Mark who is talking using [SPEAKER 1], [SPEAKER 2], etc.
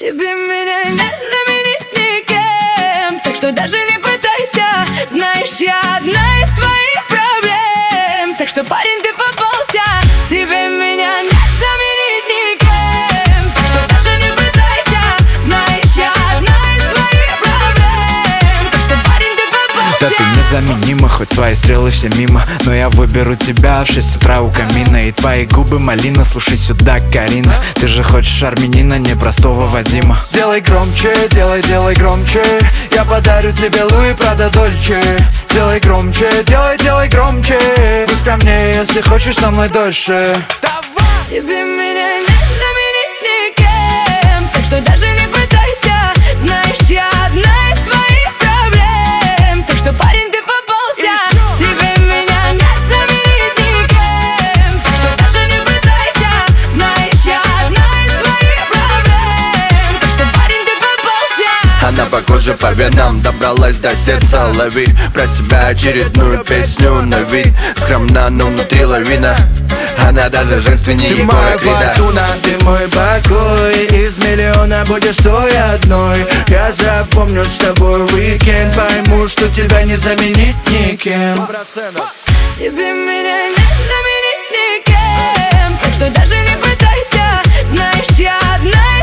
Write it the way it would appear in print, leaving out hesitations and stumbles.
[SPEAKER 1] Тебе меня не заменить никем, так что даже не пытайся. Знаешь, я одна из твоих проблем, так что, парень, ты попался. Тебе меня не заменить никем, так что даже не пытайся. Знаешь, я одна из твоих проблем, так что, парень, ты попался.
[SPEAKER 2] Да ты незаменима, хоть твои стрелы все мимо, но я выберу тебя в 6 утра у камина. И твои губы малина, слушай сюда, Карина. Ты же хочешь армянина, не простого Вадима. Делай громче, делай громче. Я подарю тебе Луи Прада Дольче. Делай громче, делай громче. Будь ко мне, если хочешь со мной дольше. Давай!
[SPEAKER 1] Тебе меня не заменить никем, так что даже не пытайся. Знаешь, я одна из твоих проблем, так что, парень, ты попался. Тебе меня не заменить никем, так что даже не пытайся. Знаешь, я одна из твоих проблем, так что, парень, ты попался.
[SPEAKER 3] Она по коже, по венам добралась до сердца. Лови про себя очередную песню на вид. Скромна, но внутри лавина. Она даже женственнее
[SPEAKER 2] Ты моя
[SPEAKER 3] Крида.
[SPEAKER 2] фортуна, ты мой покой. Из миллиона будешь той одной. Я запомню с тобой уикенд. Пойму, что тебя не заменить никем.
[SPEAKER 1] Тебе меня не заменить никем, так что даже не пытайся. Знаешь, я одна